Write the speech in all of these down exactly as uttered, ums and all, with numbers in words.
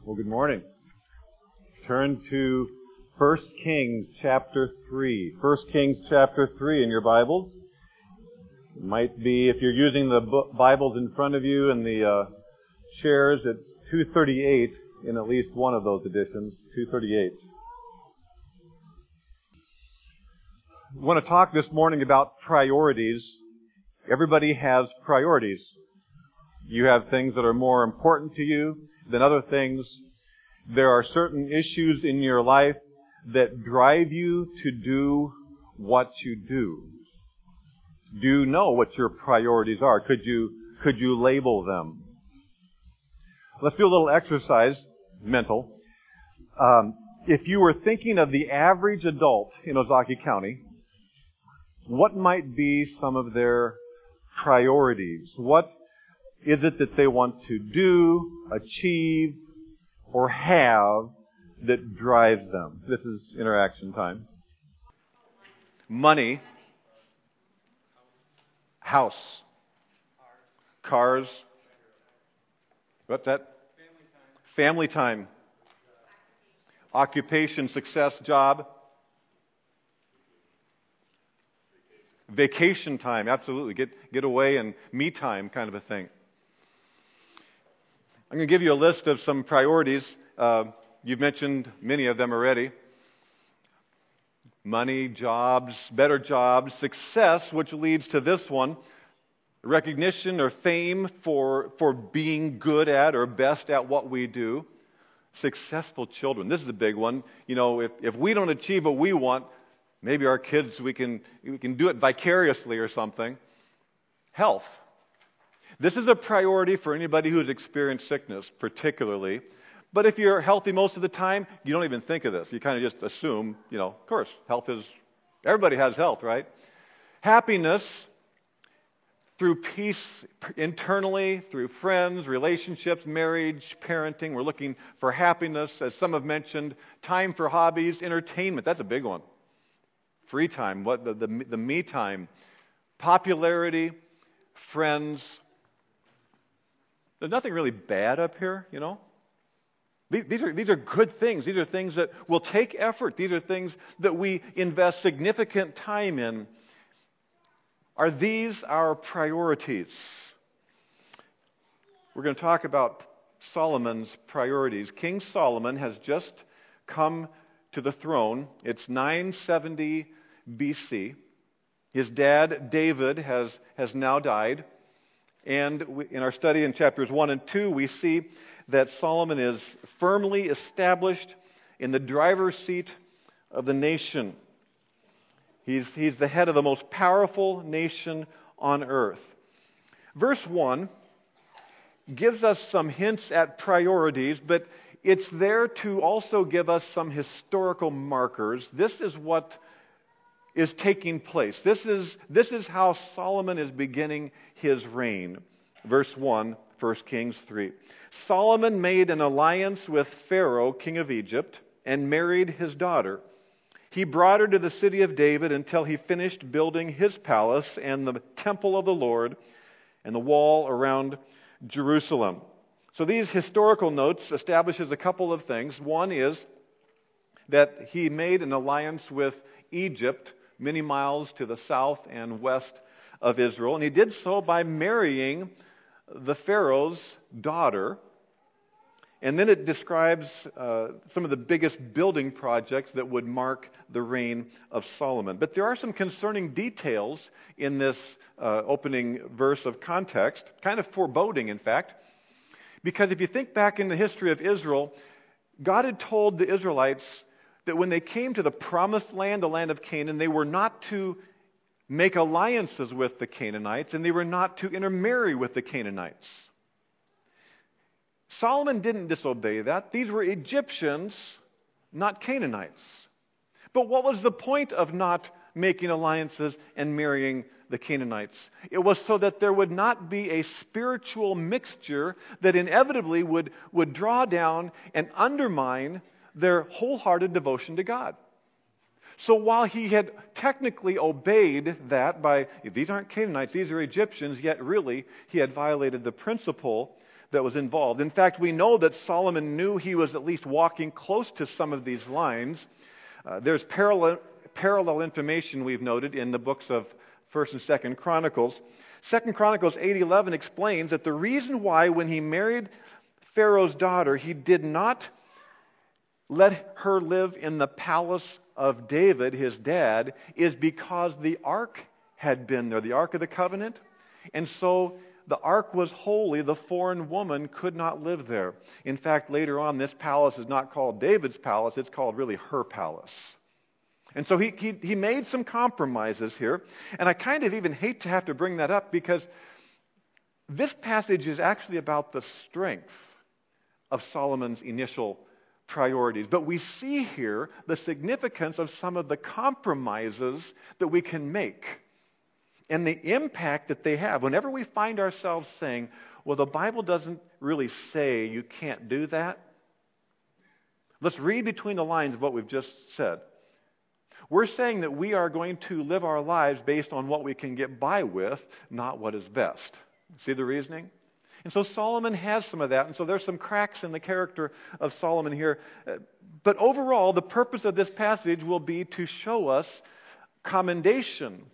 Well, good morning. Turn to First Kings chapter three. First Kings chapter three in your Bibles. It might be, if you're using the Bibles in front of you and the uh, chairs, it's two thirty-eight in at least one of those editions, two thirty-eight. I want to talk this morning about priorities. Everybody has priorities. You have things that are more important to you than other things. There are certain issues in your life that drive you to do what you do. Do you know what your priorities are? Could you, could you label them? Let's do a little exercise, mental. Um, if you were thinking of the average adult in Ozaukee County, what might be some of their priorities? What is it that they want to do, achieve, or have that drives them? This is interaction time. Money. House. Cars. What's that? Family time. Family time. Occupation, success, job. Vacation time, absolutely. Get get away and me time kind of a thing. I'm going to give you a list of some priorities. Uh, you've mentioned many of them already. Money, jobs, better jobs, success, which leads to this one. Recognition or fame for, for being good at or best at what we do. Successful children. This is a big one. You know, if, if we don't achieve what we want, maybe our kids, we can we can do it vicariously or something. Health. This is a priority for anybody who's experienced sickness, particularly. But if you're healthy most of the time, you don't even think of this. You kind of just assume, you know, of course, health is, everybody has health, right? Happiness through peace internally, through friends, relationships, marriage, parenting. We're looking for happiness, as some have mentioned. Time for hobbies, entertainment. That's a big one. Free time, what the, the, the me time. Popularity, friends. There's nothing really bad up here, you know. These, these are these are good things. These are things that will take effort. These are things that we invest significant time in. Are these our priorities? We're going to talk about Solomon's priorities. King Solomon has just come to the throne. It's nine seventy B C. His dad, David, has, has now died. And we, in our study in chapters one and two, we see that Solomon is firmly established in the driver's seat of the nation. He's, he's the head of the most powerful nation on earth. Verse one gives us some hints at priorities, but it's there to also give us some historical markers. This is what is taking place. This is, this is how Solomon is beginning his reign. Verse one, First Kings three. Solomon made an alliance with Pharaoh, king of Egypt, and married his daughter. He brought her to the city of David until he finished building his palace and the temple of the Lord and the wall around Jerusalem. So these historical notes establishes a couple of things. One is that he made an alliance with Egypt, many miles to the south and west of Israel. And he did so by marrying the Pharaoh's daughter. And then it describes uh, some of the biggest building projects that would mark the reign of Solomon. But there are some concerning details in this uh, opening verse of context, kind of foreboding, in fact. Because if you think back in the history of Israel, God had told the Israelites that when they came to the promised land, the land of Canaan, they were not to make alliances with the Canaanites, and they were not to intermarry with the Canaanites. Solomon didn't disobey that. These were Egyptians, not Canaanites. But what was the point of not making alliances and marrying the Canaanites? It was so that there would not be a spiritual mixture that inevitably would, would draw down and undermine their wholehearted devotion to God. So while he had technically obeyed that by, these aren't Canaanites, these are Egyptians, yet really he had violated the principle that was involved. In fact, we know that Solomon knew he was at least walking close to some of these lines. Uh, there's parallel, parallel information we've noted in the books of First and Second Chronicles. Second Chronicles eight eleven explains that the reason why when he married Pharaoh's daughter, he did not let her live in the palace of David, his dad, is because the ark had been there, the Ark of the Covenant. And so the ark was holy. The foreign woman could not live there. In fact, later on, this palace is not called David's palace. It's called really her palace. And so he, he, he made some compromises here. And I kind of even hate to have to bring that up because this passage is actually about the strength of Solomon's initial priorities. But we see here the significance of some of the compromises that we can make and the impact that they have. Whenever we find ourselves saying, well, the Bible doesn't really say you can't do that. Let's read between the lines of what we've just said. We're saying that we are going to live our lives based on what we can get by with, not what is best. See the reasoning? And so Solomon has some of that, and so there's some cracks in the character of Solomon here. But overall, the purpose of this passage will be to show us commendation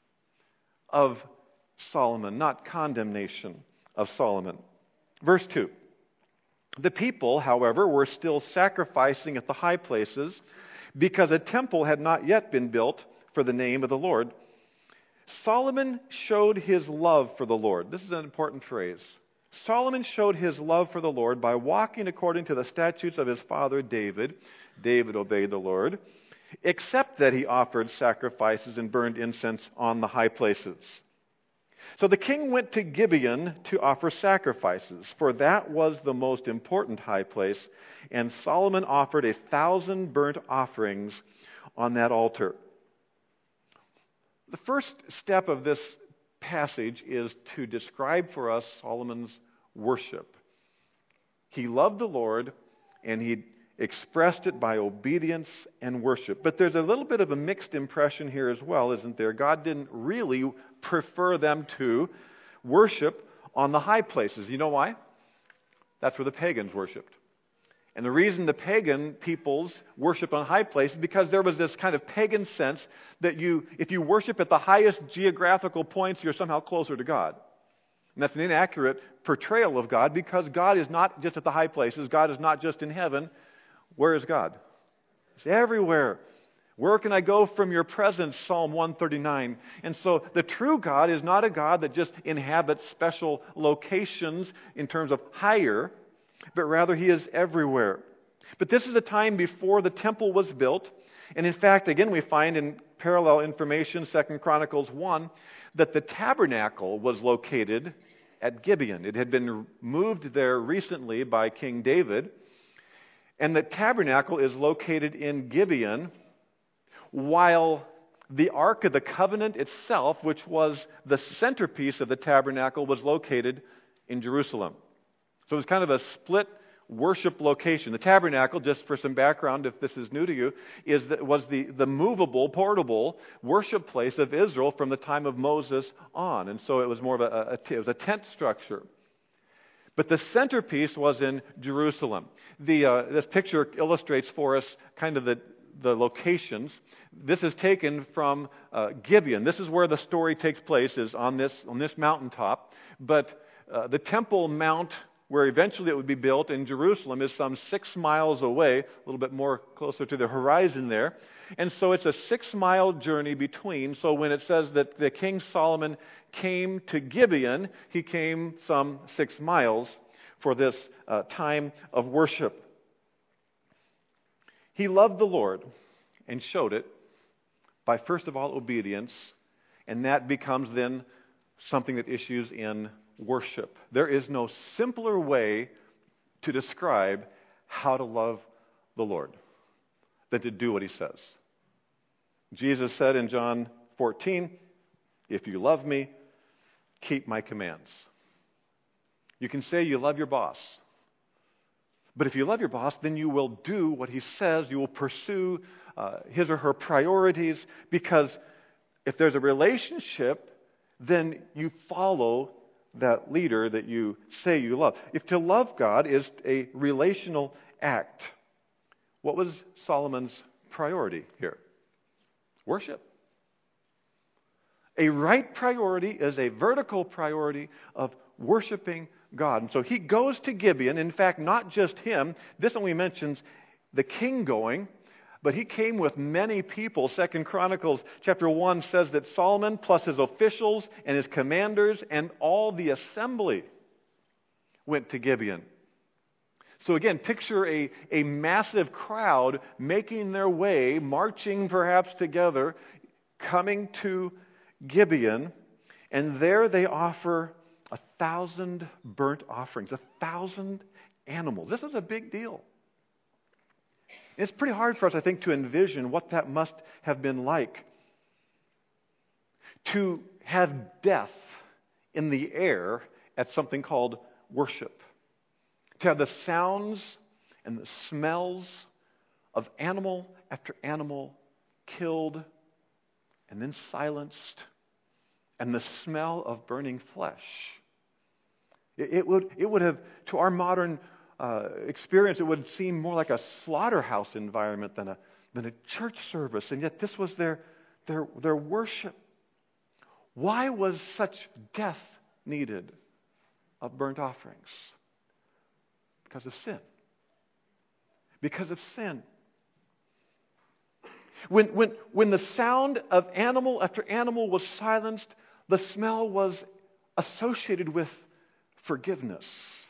of Solomon, not condemnation of Solomon. Verse two. The people, however, were still sacrificing at the high places because a temple had not yet been built for the name of the Lord. Solomon showed his love for the Lord. This is an important phrase. Solomon showed his love for the Lord by walking according to the statutes of his father David. David obeyed the Lord, except that he offered sacrifices and burned incense on the high places. So the king went to Gibeon to offer sacrifices, for that was the most important high place, and Solomon offered a thousand burnt offerings on that altar. The first step of this passage is to describe for us Solomon's worship. He loved the Lord, and he expressed it by obedience and worship. But there's a little bit of a mixed impression here as well, isn't there? God didn't really prefer them to worship on the high places. You know why? That's where the pagans worshipped. And the reason the pagan peoples worship on high places is because there was this kind of pagan sense that you, if you worship at the highest geographical points, you're somehow closer to God. And that's an inaccurate portrayal of God, because God is not just at the high places. God is not just in heaven. Where is God? He's everywhere. Where can I go from your presence? Psalm one thirty-nine. And so the true God is not a God that just inhabits special locations in terms of higher, but rather He is everywhere. But this is a time before the temple was built. And in fact, again, we find in parallel information, Second Chronicles one, that the tabernacle was located at Gibeon. It had been moved there recently by King David. And the tabernacle is located in Gibeon, while the Ark of the Covenant itself, which was the centerpiece of the tabernacle, was located in Jerusalem. So it was kind of a split worship location. The tabernacle, just for some background, if this is new to you, is that was the, the movable, portable worship place of Israel from the time of Moses on. And so it was more of a, a, it was a tent structure. But the centerpiece was in Jerusalem. The, uh, this picture illustrates for us kind of the, the locations. This is taken from uh, Gibeon. This is where the story takes place, is on this, on this mountaintop. But uh, the Temple Mount, where eventually it would be built in Jerusalem, is some six miles away, a little bit more closer to the horizon there. And so it's a six-mile journey between. So when it says that the King Solomon came to Gibeon, he came some six miles for this uh, time of worship. He loved the Lord and showed it by, first of all, obedience, and that becomes then something that issues in worship. There is no simpler way to describe how to love the Lord than to do what He says. Jesus said in John fourteen, "If you love me, keep my commands." You can say you love your boss, but if you love your boss, then you will do what he says. You will pursue uh, his or her priorities, because if there's a relationship, then you follow that leader that you say you love. If to love God is a relational act, what was Solomon's priority here? Worship. A right priority is a vertical priority of worshiping God. And so he goes to Gibeon. In fact, not just him. This only mentions the king going, but he came with many people. Second Chronicles chapter one says that Solomon plus his officials and his commanders and all the assembly went to Gibeon. So again, picture a, a massive crowd making their way, marching perhaps together, coming to Gibeon, and there they offer a thousand burnt offerings, a thousand animals. This is a big deal. It's pretty hard for us, I think, to envision what that must have been like. To have death in the air at something called worship. To have the sounds and the smells of animal after animal killed and then silenced, and the smell of burning flesh. It, it would, it would have, to our modern uh, experience, it would seem more like a slaughterhouse environment than a, than a church service, and yet this was their, their, their worship. Why was such death needed of burnt offerings? Because of sin. Because of sin. When, when, when the sound of animal after animal was silenced, the smell was associated with forgiveness.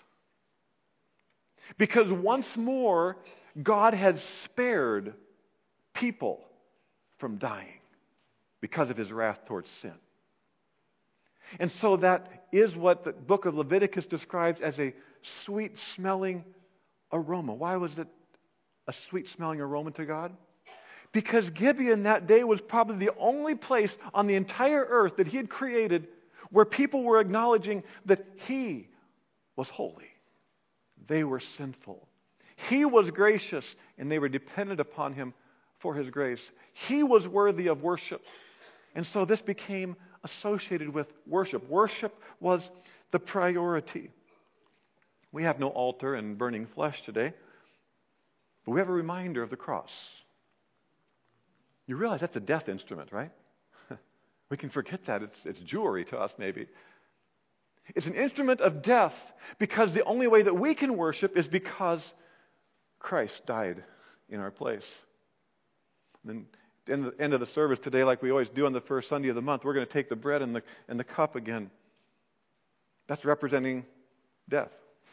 Because once more, God had spared people from dying because of his wrath towards sin. And so that is what the book of Leviticus describes as a sweet-smelling aroma. Why was it a sweet-smelling aroma to God? Because Gibeon that day was probably the only place on the entire earth that he had created where people were acknowledging that he was holy. They were sinful. He was gracious, and they were dependent upon him for his grace. He was worthy of worship. And so this became associated with worship. Worship was the priority. We have no altar and burning flesh today, but we have a reminder of the cross. You realize that's a death instrument, right? We can forget that. It's, it's jewelry to us, maybe. It's an instrument of death because the only way that we can worship is because Christ died in our place. And then at the end of the service today, like we always do on the first Sunday of the month, we're going to take the bread and the, and the cup again. That's representing death.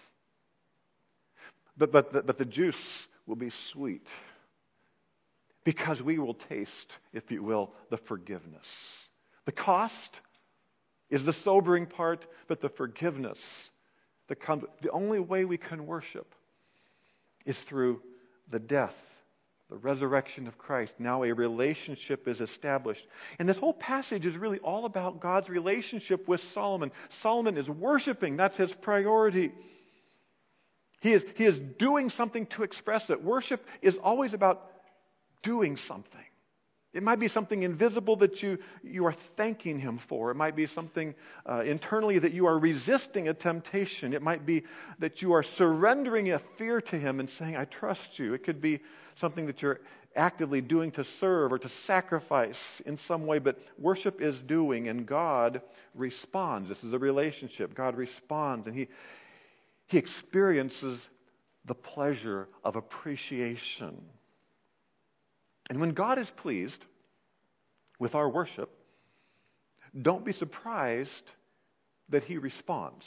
But, but, the, but the juice will be sweet. Because we will taste, if you will, the forgiveness. The cost is the sobering part, but the forgiveness that comes. The only way we can worship is through the death, the resurrection of Christ. Now a relationship is established. And this whole passage is really all about God's relationship with Solomon. Solomon is worshiping. That's his priority. He is, he is doing something to express it. Worship is always about doing something. It might be something invisible that you, you are thanking him for. It might be something uh, internally that you are resisting a temptation. It might be that you are surrendering a fear to him and saying, I trust you. It could be something that you're actively doing to serve or to sacrifice in some way. But worship is doing, and God responds. This is a relationship. God responds, and he, he experiences the pleasure of appreciation. And when God is pleased with our worship, don't be surprised that he responds.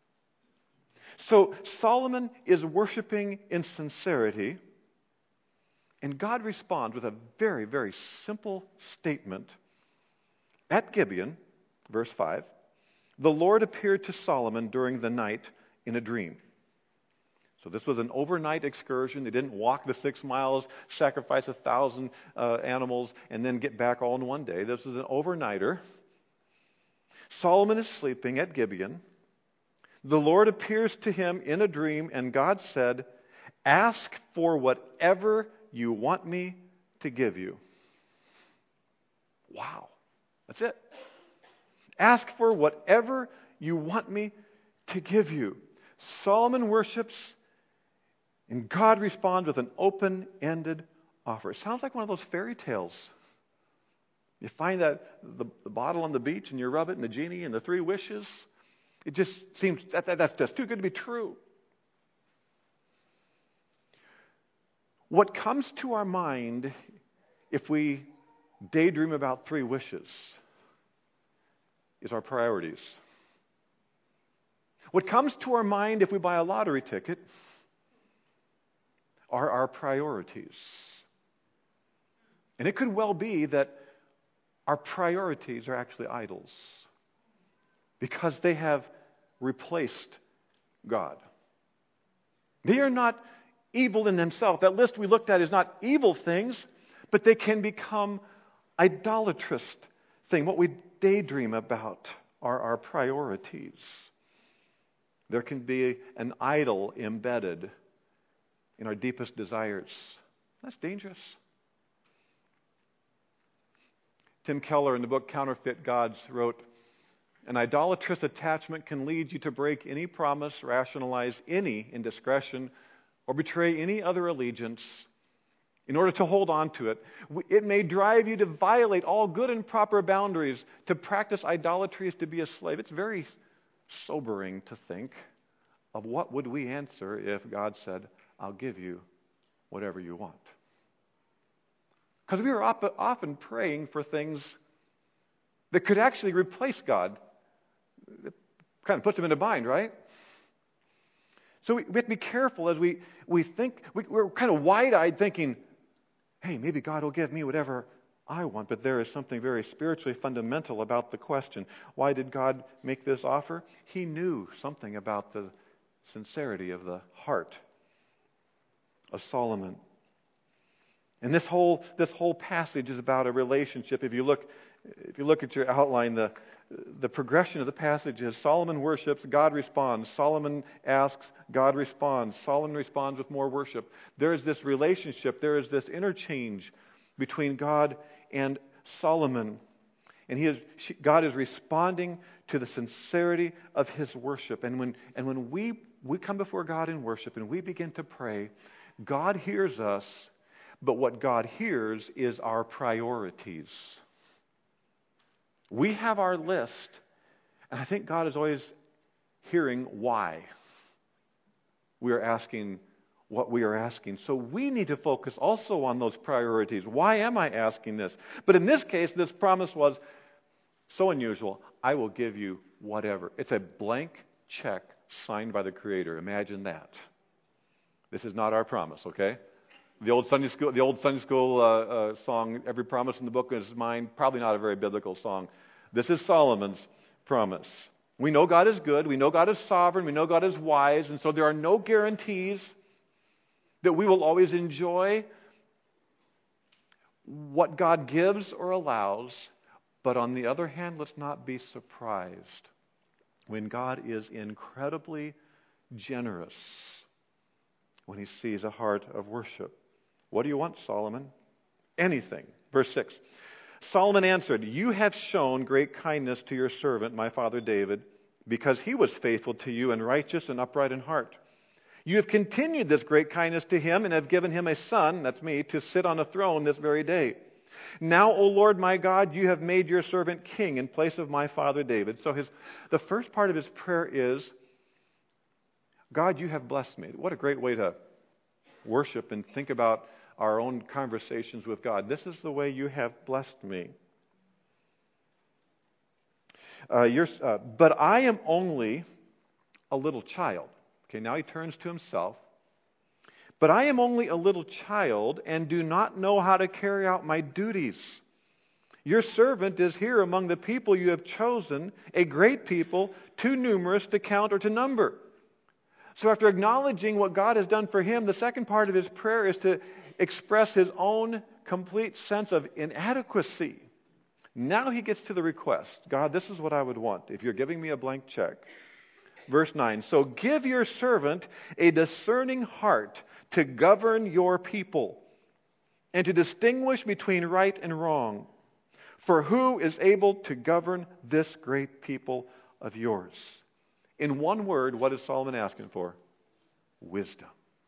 So Solomon is worshiping in sincerity, and God responds with a very, very simple statement. At Gibeon, verse five, the Lord appeared to Solomon during the night in a dream. So this was an overnight excursion. They didn't walk the six miles, sacrifice a thousand uh, animals, and then get back all in one day. This was an overnighter. Solomon is sleeping at Gibeon. The Lord appears to him in a dream, and God said, ask for whatever you want me to give you. Wow. That's it. Ask for whatever you want me to give you? Solomon worships, and God responds with an open-ended offer. It sounds like one of those fairy tales. You find that the, the bottle on the beach, and you rub it, and the genie, and the three wishes. It just seems that, that that's just too good to be true. What comes to our mind if we daydream about three wishes is our priorities. What comes to our mind if we buy a lottery ticket are our priorities. And it could well be that our priorities are actually idols because they have replaced God. They are not evil in themselves. That list we looked at is not evil things, but they can become idolatrous things. What we daydream about are our priorities. There can be an idol embedded in our deepest desires. That's dangerous. Tim Keller, in the book Counterfeit Gods, wrote, "An idolatrous attachment can lead you to break any promise, rationalize any indiscretion, or betray any other allegiance in order to hold on to it. It may drive you to violate all good and proper boundaries. To practice idolatry is to be a slave." It's very sobering to think of what would we answer if God said, "I'll give you whatever you want." Because we are often praying for things that could actually replace God. It kind of puts them in a bind, right? So we, we have to be careful as we, we think, we, we're kind of wide-eyed thinking, hey, maybe God will give me whatever I want. But there is something very spiritually fundamental about the question. Why did God make this offer? He knew something about the sincerity of the heart of Solomon. And this whole this whole passage is about a relationship. If you look if you look at your outline, the the progression of the passage is Solomon worships, God responds. Solomon asks, God responds. Solomon responds with more worship. There is this relationship, there is this interchange between God and Solomon. And he is God is responding to the sincerity of his worship. And when and when we we come before God in worship and we begin to pray, God hears us. But what God hears is our priorities. We have our list, and I think God is always hearing why we are asking what we are asking. So we need to focus also on those priorities. Why am I asking this? But in this case, this promise was so unusual. I will give you whatever. It's a blank check signed by the Creator. Imagine that. This is not our promise, okay? The old Sunday school, the old Sunday school uh, uh, song, "Every Promise in the Book is Mine," probably not a very biblical song. This is Solomon's promise. We know God is good. We know God is sovereign. We know God is wise. And so there are no guarantees that we will always enjoy what God gives or allows. But on the other hand, let's not be surprised when God is incredibly generous when he sees a heart of worship. What do you want, Solomon? Anything. Verse six. Solomon answered, "You have shown great kindness to your servant, my father David, because he was faithful to you and righteous and upright in heart. You have continued this great kindness to him and have given him a son," that's me, "to sit on a throne this very day. Now, O Lord my God, you have made your servant king in place of my father David." So his the first part of his prayer is, God, you have blessed me. What a great way to worship and think about our own conversations with God. This is the way you have blessed me. Uh, you're, uh, but I am only a little child. Okay, now he turns to himself. But I am only a little child and do not know how to carry out my duties. Your servant is here among the people you have chosen, a great people, too numerous to count or to number. So after acknowledging what God has done for him, the second part of his prayer is to express his own complete sense of inadequacy. Now he gets to the request. God, this is what I would want if you're giving me a blank check. Verse nine, "So give your servant a discerning heart to govern your people and to distinguish between right and wrong. For who is able to govern this great people of yours. In one word, what is Solomon asking for? Wisdom.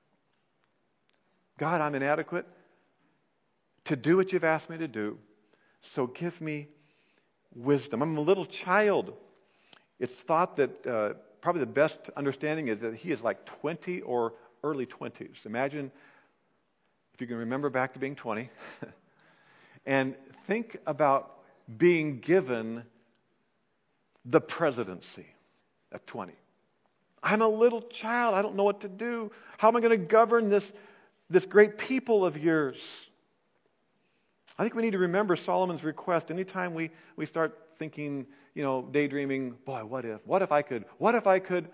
God, I'm inadequate to do what you've asked me to do, so give me wisdom. I'm a little child. It's thought that uh, probably the best understanding is that he is like twenty or early twenties. Imagine if you can remember back to being twenty. And think about being given the presidency at twenty. I'm a little child. I don't know what to do. How am I going to govern this, this great people of yours? I think we need to remember Solomon's request. Anytime we, we start thinking, you know, daydreaming, boy, what if? What if I could? What if I could?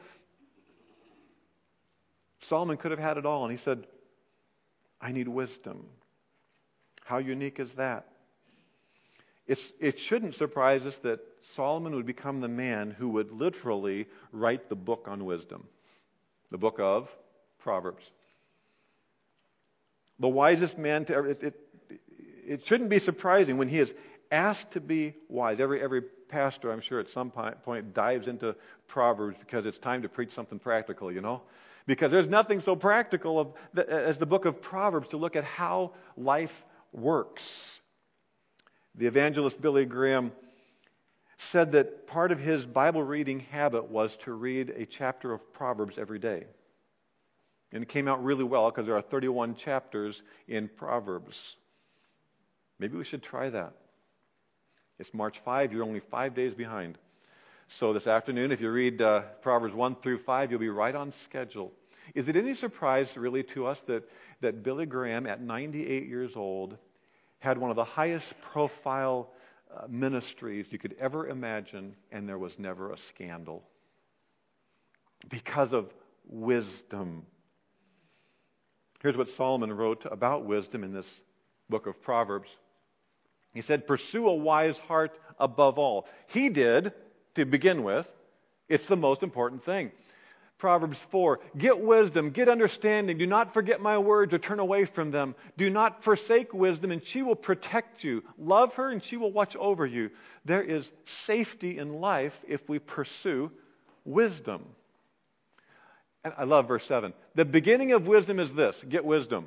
Solomon could have had it all, and he said, I need wisdom. How unique is that? It's, it shouldn't surprise us that Solomon would become the man who would literally write the book on wisdom, the book of Proverbs. The wisest man to ever... It, it, it shouldn't be surprising when he is asked to be wise. Every, every pastor, I'm sure, at some point dives into Proverbs because it's time to preach something practical, you know? Because there's nothing so practical of the, as the book of Proverbs to look at how life works. The evangelist Billy Graham said that part of his Bible reading habit was to read a chapter of Proverbs every day. And it came out really well because there are thirty-one chapters in Proverbs. Maybe we should try that. It's March fifth. You're only five days behind. So this afternoon, if you read uh, Proverbs one through five, you'll be right on schedule. Is it any surprise, really, to us that, that Billy Graham, at ninety-eight years old, had one of the highest profile uh, ministries you could ever imagine, and there was never a scandal? Because of wisdom. Here's what Solomon wrote about wisdom in this book of Proverbs. He said, pursue a wise heart above all. He did, to begin with. It's the most important thing. Proverbs four, get wisdom, get understanding. Do not forget my words or turn away from them. Do not forsake wisdom, and she will protect you. Love her, and she will watch over you. There is safety in life if we pursue wisdom. And I love verse seven. The beginning of wisdom is this: get wisdom.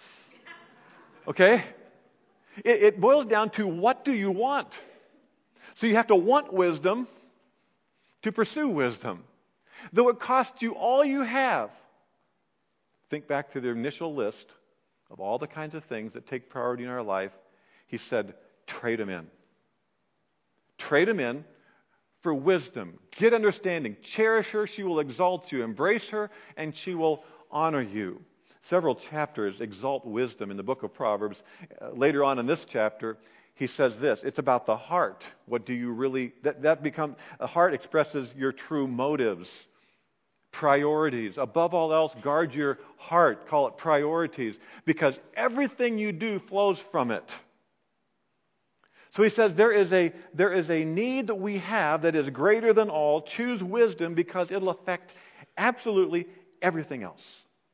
Okay? It, it boils down to, what do you want? So you have to want wisdom to pursue wisdom. Though it costs you all you have. Think back to the initial list of all the kinds of things that take priority in our life. He said, trade them in. Trade them in for wisdom. Get understanding. Cherish her, she will exalt you. Embrace her, and she will honor you. Several chapters exalt wisdom in the book of Proverbs. Uh, later on in this chapter, he says this: it's about the heart. What do you really... That, that become, a heart expresses your true motives, priorities. Above all else, guard your heart. Call it priorities, because everything you do flows from it. So he says there is a there is a need that we have that is greater than all. Choose wisdom because it'll affect absolutely everything else.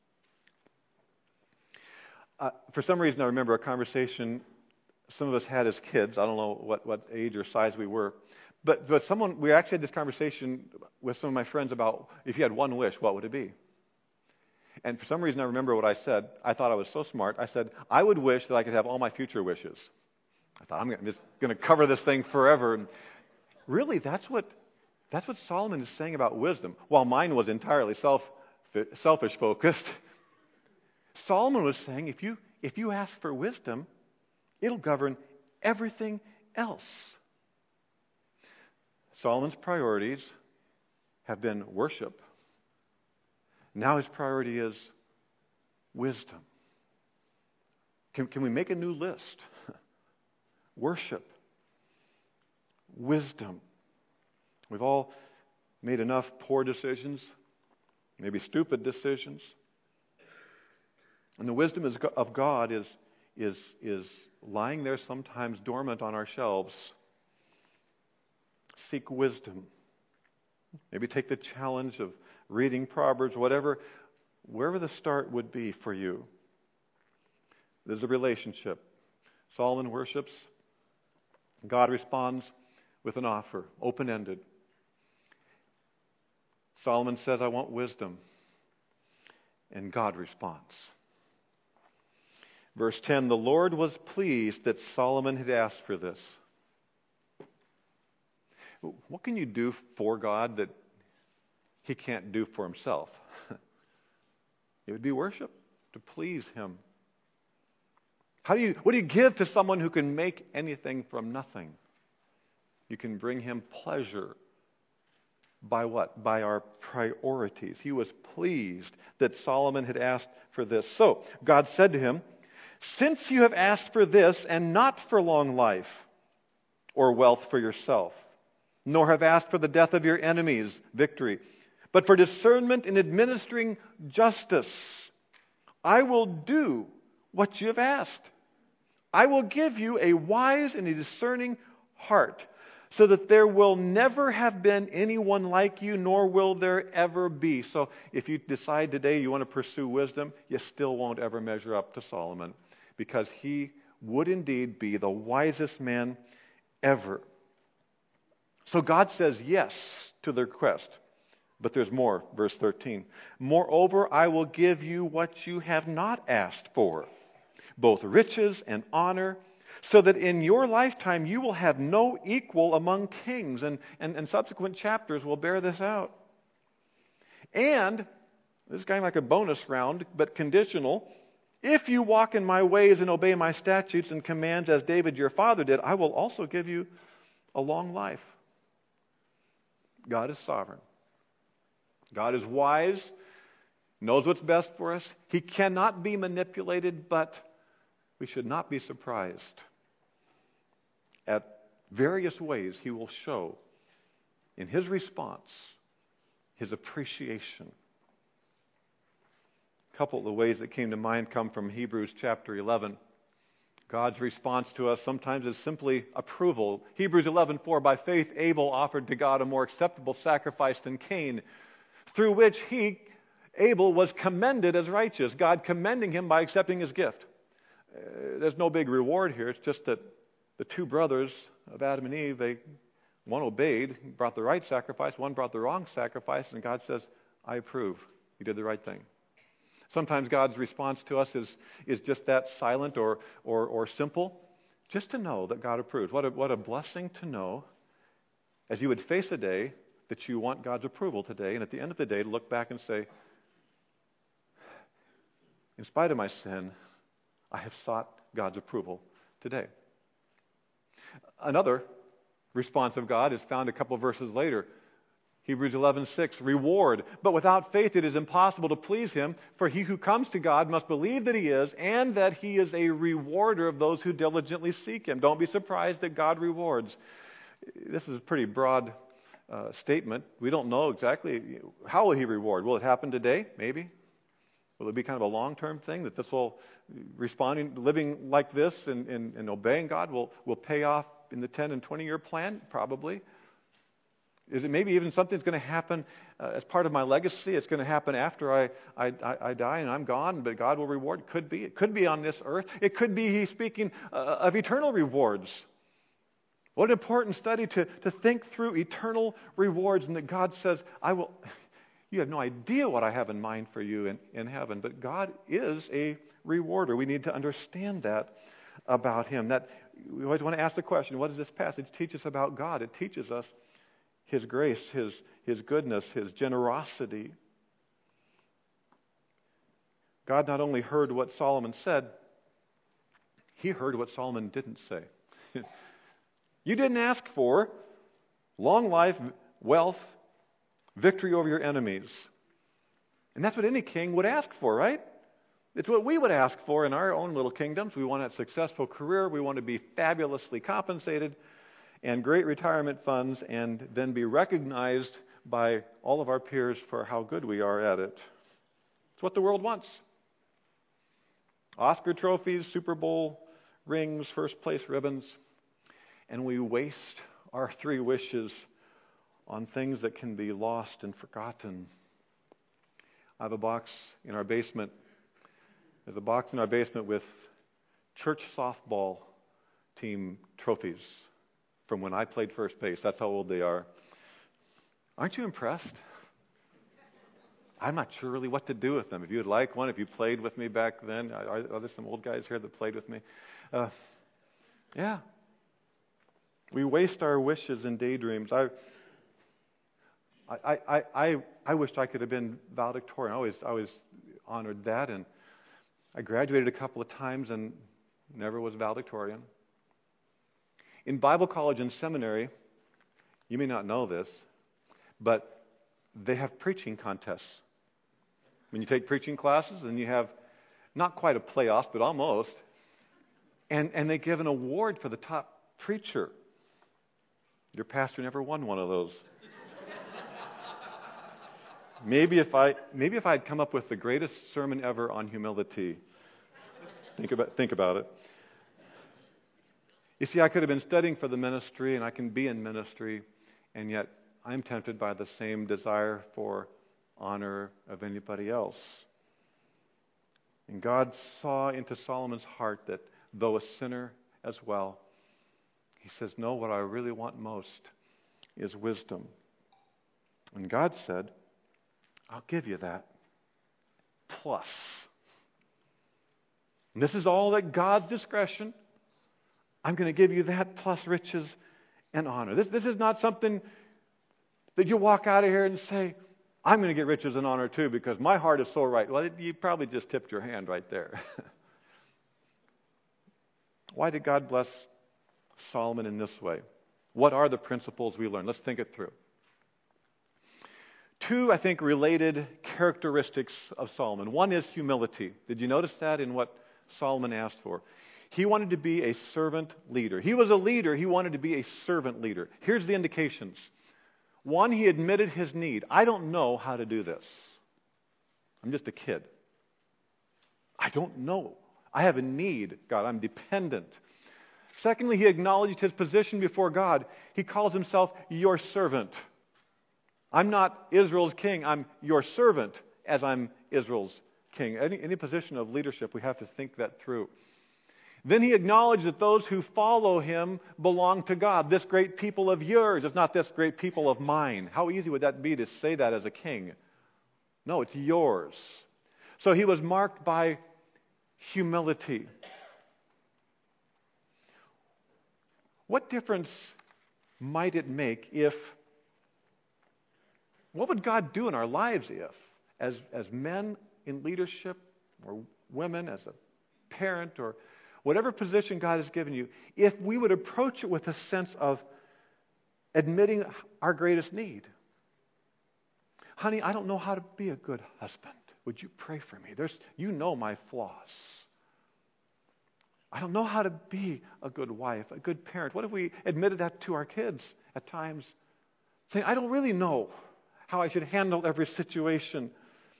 Uh, for some reason, I remember a conversation some of us had as kids. I don't know what, what age or size we were. But, but someone, we actually had this conversation with some of my friends about, if you had one wish, what would it be? And for some reason, I remember what I said. I thought I was so smart. I said, I would wish that I could have all my future wishes. I thought, I'm just going to cover this thing forever. And really, that's what that's what Solomon is saying about wisdom. While mine was entirely self selfish focused, Solomon was saying, if you if you ask for wisdom, it'll govern everything else. Solomon's priorities have been worship. Now his priority is wisdom. Can, can we make a new list? Worship. Wisdom. We've all made enough poor decisions, maybe stupid decisions. And the wisdom is, of God is, is, is lying there sometimes dormant on our shelves. Seek wisdom. Maybe take the challenge of reading Proverbs, whatever, wherever the start would be for you. There's a relationship. Solomon worships. God responds with an offer, open-ended. Solomon says, I want wisdom. And God responds. Verse ten, the Lord was pleased that Solomon had asked for this. What can you do for God that He can't do for Himself? It would be worship, to please Him. How do you, what do you give to someone who can make anything from nothing? You can bring Him pleasure. By what? By our priorities. He was pleased that Solomon had asked for this. So, God said to him, since you have asked for this and not for long life or wealth for yourself, nor have asked for the death of your enemies, victory, but for discernment in administering justice, I will do what you have asked. I will give you a wise and a discerning heart, so that there will never have been anyone like you, nor will there ever be. So if you decide today you want to pursue wisdom, you still won't ever measure up to Solomon, because he would indeed be the wisest man ever. So God says yes to the request. But there's more. Verse thirteen. Moreover, I will give you what you have not asked for, both riches and honor, so that in your lifetime you will have no equal among kings. And, and, and subsequent chapters will bear this out. And, this is kind of like a bonus round, but conditional. If you walk in my ways and obey my statutes and commands as David your father did, I will also give you a long life. God is sovereign. God is wise, knows what's best for us. He cannot be manipulated, but we should not be surprised at various ways He will show in His response His appreciation. A couple of the ways that came to mind come from Hebrews chapter eleven. God's response to us sometimes is simply approval. Hebrews eleven four, by faith Abel offered to God a more acceptable sacrifice than Cain, through which he, Abel, was commended as righteous, God commending him by accepting his gift. Uh, there's no big reward here. It's just that the two brothers of Adam and Eve, they one obeyed, brought the right sacrifice, one brought the wrong sacrifice, and God says, I approve. You did the right thing. Sometimes God's response to us is, is just that silent or, or, or simple, just to know that God approves. What a, what a blessing to know, as you would face a day that you want God's approval today, and at the end of the day to look back and say, in spite of my sin, I have sought God's approval today. Another response of God is found a couple of verses later. Hebrews eleven six, reward. But without faith it is impossible to please Him, for he who comes to God must believe that He is, and that He is a rewarder of those who diligently seek Him. Don't be surprised that God rewards. This is a pretty broad uh, statement. We don't know exactly how will He reward. Will it happen today? Maybe. Will it be kind of a long-term thing that this will, responding, living like this and, and, and obeying God will, will pay off in the ten and twenty-year plan? Probably. Is it maybe even something that's going to happen uh, as part of my legacy? It's going to happen after I, I, I, I die and I'm gone, but God will reward? Could be. It could be on this earth. It could be He's speaking uh, of eternal rewards. What an important study to, to think through eternal rewards, and that God says, I will... You have no idea what I have in mind for you in, in heaven, but God is a rewarder. We need to understand that about Him. That we always want to ask the question, what does this passage teach us about God? It teaches us His grace, His, His goodness, His generosity. God not only heard what Solomon said, He heard what Solomon didn't say. You didn't ask for long life, wealth, victory over your enemies. And that's what any king would ask for, right? It's what we would ask for in our own little kingdoms. We want a successful career. We want to be fabulously compensated and great retirement funds, and then be recognized by all of our peers for how good we are at it. It's what the world wants. Oscar trophies, Super Bowl rings, first place ribbons. And we waste our three wishes on things that can be lost and forgotten. I have a box in our basement. There's a box in our basement with church softball team trophies from when I played first base. That's how old they are. Aren't you impressed? I'm not sure really what to do with them. If you'd like one, if you played with me back then, are, are there some old guys here that played with me? Uh, yeah. We waste our wishes and daydreams. I, I, I, I, I wished I could have been valedictorian. I always, I always honored that, and I graduated a couple of times and never was valedictorian. In Bible college and seminary, you may not know this, but they have preaching contests. When you take preaching classes, and you have not quite a playoff, but almost, and, and they give an award for the top preacher. Your pastor never won one of those. Maybe if I maybe if I'd come up with the greatest sermon ever on humility. Think about think about it. You see, I could have been studying for the ministry, and I can be in ministry, and yet I'm tempted by the same desire for honor of anybody else. And God saw into Solomon's heart that though a sinner as well, he says, no, what I really want most is wisdom. And God said, I'll give you that. Plus. And this is all at God's discretion. I'm going to give you that plus riches and honor. This, this is not something that you walk out of here and say, I'm going to get riches and honor too because my heart is so right. Well, you probably just tipped your hand right there. Why did God bless Solomon in this way? What are the principles we learn? Let's think it through. Two, I think, related characteristics of Solomon. One is humility. Did you notice that in what Solomon asked for? He wanted to be a servant leader. He was a leader. He wanted to be a servant leader. Here's the indications. One, he admitted his need. I don't know how to do this. I'm just a kid. I don't know. I have a need, God. I'm dependent. Secondly, he acknowledged his position before God. He calls himself your servant. I'm not Israel's king. I'm your servant as I'm Israel's king. Any, any position of leadership, we have to think that through. Then he acknowledged that those who follow him belong to God. This great people of yours is not this great people of mine. How easy would that be to say that as a king? No, it's yours. So he was marked by humility. What difference might it make if, what would God do in our lives if, as, as men in leadership, or women as a parent, or whatever position God has given you, if we would approach it with a sense of admitting our greatest need? Honey, I don't know how to be a good husband. Would you pray for me? There's, you know my flaws. I don't know how to be a good wife, a good parent. What if we admitted that to our kids at times? Saying, I don't really know how I should handle every situation.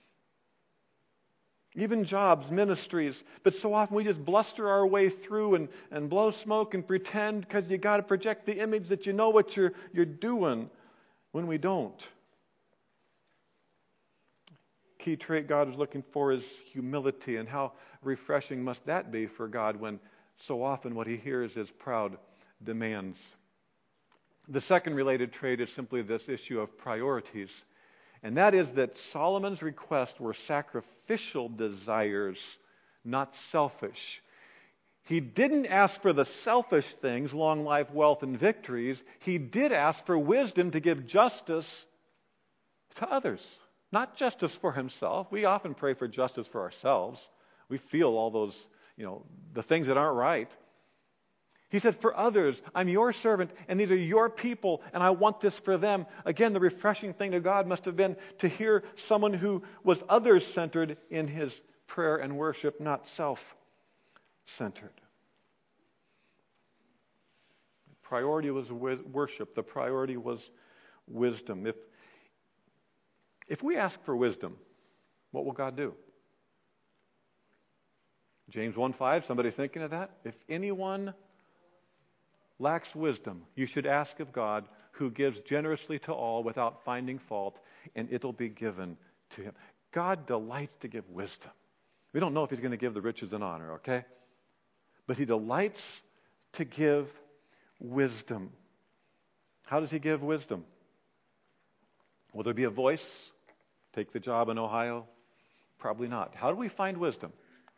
Even jobs, ministries. But so often we just bluster our way through and, and blow smoke and pretend because you got to project the image that you know what you're, you're doing when we don't. Key trait God is looking for is humility, and how refreshing must that be for God when so often what he hears is proud demands. The second related trait is simply this issue of priorities, and that is that Solomon's requests were sacrificial desires, not selfish. He didn't ask for the selfish things, long life, wealth, and victories. He did ask for wisdom to give justice to others. Not justice for himself. We often pray for justice for ourselves. We feel all those, you know, the things that aren't right. He says, for others, I'm your servant, and these are your people, and I want this for them. Again, the refreshing thing to God must have been to hear someone who was others-centered in his prayer and worship, not self-centered. The priority was worship. The priority was wisdom. If If we ask for wisdom, what will God do? James one five, somebody thinking of that? If anyone lacks wisdom, you should ask of God, who gives generously to all without finding fault, and it'll be given to him. God delights to give wisdom. We don't know if he's going to give the riches and honor, okay? But he delights to give wisdom. How does he give wisdom? Will there be a voice Take the job in Ohio? Probably not. How do we find wisdom?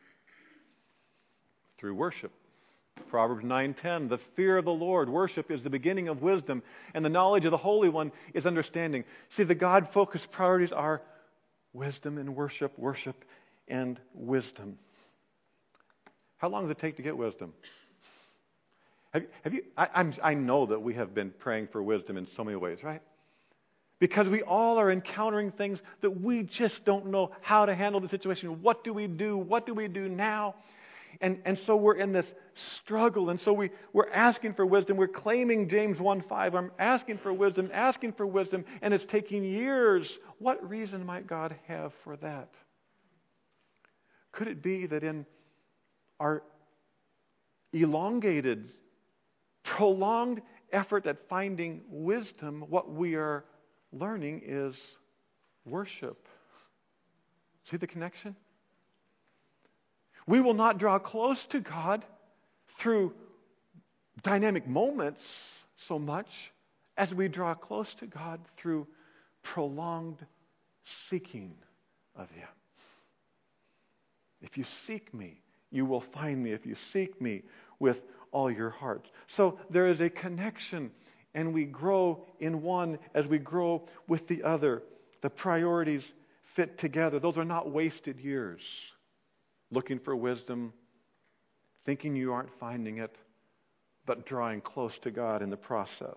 Through worship. Proverbs nine ten, the fear of the Lord, worship, is the beginning of wisdom, and the knowledge of the Holy One is understanding. See, the God-focused priorities are wisdom and worship, worship and wisdom. How long does it take to get wisdom? Have, have you? I, I'm, I know that we have been praying for wisdom in so many ways, right? Because we all are encountering things that we just don't know how to handle the situation. What do we do? What do we do now? And, and so we're in this struggle. And so we, we're asking for wisdom. We're claiming James one five. I'm asking for wisdom, asking for wisdom, and it's taking years. What reason might God have for that? Could it be that in our elongated, prolonged effort at finding wisdom, what we are learning is worship? See the connection? We will not draw close to God through dynamic moments so much as we draw close to God through prolonged seeking of Him. If you seek me, you will find me. If you seek me with all your heart. So there is a connection, and we grow in one as we grow with the other. The priorities fit together. Those are not wasted years. Looking for wisdom, thinking you aren't finding it, but drawing close to God in the process.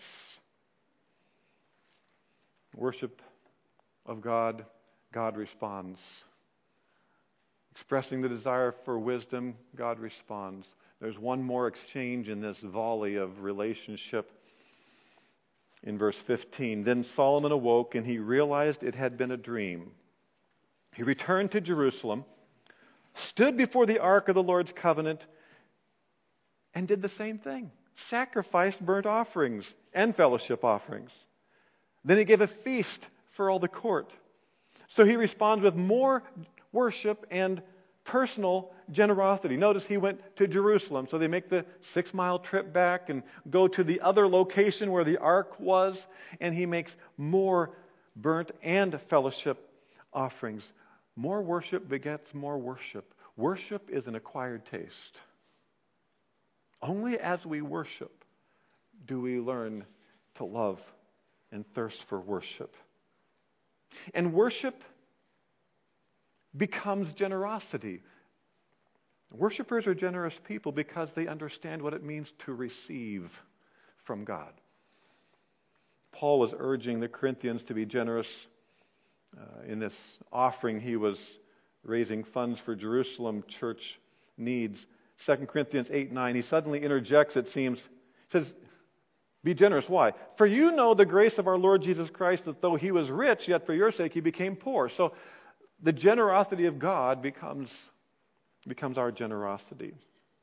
Worship of God, God responds. Expressing the desire for wisdom, God responds. There's one more exchange in this volley of relationship. In verse fifteen, then Solomon awoke and he realized it had been a dream. He returned to Jerusalem, stood before the ark of the Lord's covenant, and did the same thing. Sacrificed burnt offerings and fellowship offerings. Then he gave a feast for all the court. So he responds with more worship and personal generosity. Notice he went to Jerusalem. So they make the six-mile trip back and go to the other location where the ark was, and he makes more burnt and fellowship offerings. More worship begets more worship. Worship is an acquired taste. Only as we worship do we learn to love and thirst for worship. And worship becomes generosity. Worshippers are generous people because they understand what it means to receive from God. Paul was urging the Corinthians to be generous. Uh, in this offering, he was raising funds for Jerusalem church needs. Second Corinthians eight nine, he suddenly interjects, it seems. He says, be generous. Why? For you know the grace of our Lord Jesus Christ, that though he was rich, yet for your sake he became poor. So the generosity of God becomes, becomes our generosity.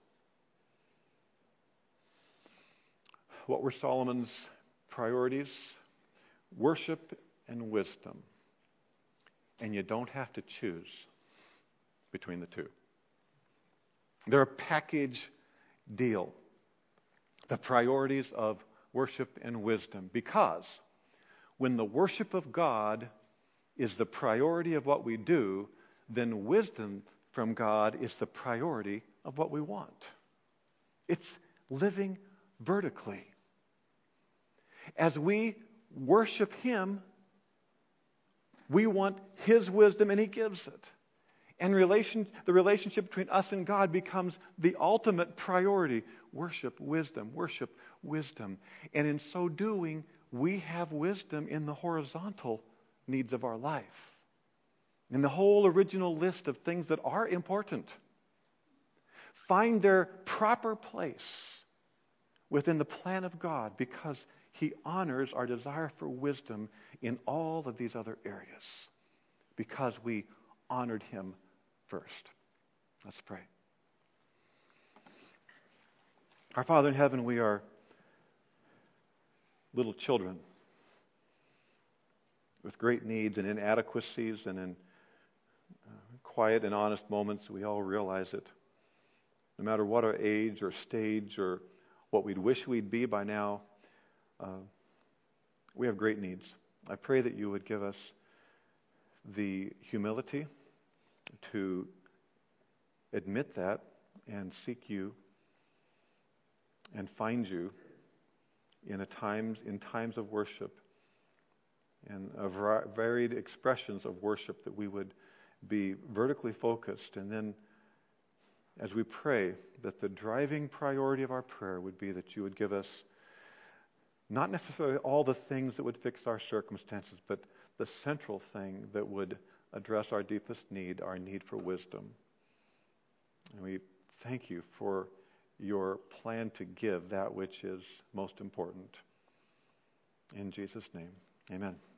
What were Solomon's priorities? Worship and wisdom. And you don't have to choose between the two. They're a package deal. The priorities of worship and wisdom. Because when the worship of God is the priority of what we do, then wisdom from God is the priority of what we want. It's living vertically. As we worship Him, we want His wisdom, and He gives it. And relation, the relationship between us and God becomes the ultimate priority. Worship, wisdom, worship, wisdom. And in so doing, we have wisdom in the horizontal needs of our life. In the whole original list of things that are important, find their proper place within the plan of God, because He honors our desire for wisdom in all of these other areas, because we honored Him first. Let's pray. Our Father in heaven, we are little children with great needs and inadequacies, and in uh, quiet and honest moments we all realize it. No matter what our age or stage or what we'd wish we'd be by now, uh, we have great needs. I pray that you would give us the humility to admit that and seek you and find you in a times in times of worship and a var- varied expressions of worship, that we would be vertically focused. And then as we pray, that the driving priority of our prayer would be that you would give us not necessarily all the things that would fix our circumstances, but the central thing that would address our deepest need, our need for wisdom. And we thank you for your plan to give that which is most important. In Jesus' name, amen.